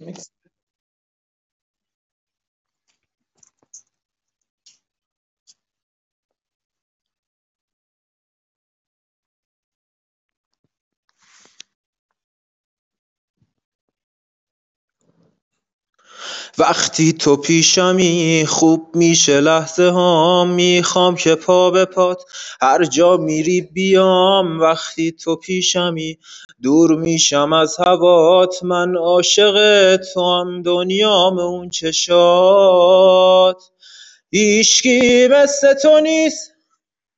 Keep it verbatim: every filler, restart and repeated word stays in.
وقتی تو پیشمی خوب میشه لحظه هام، میخوام که پا به پات هر جا میری بیام. وقتی تو پیشمی دور میشم از هوات، من عاشق توام دنیام اون چشات. هیچکی مثل تو نیست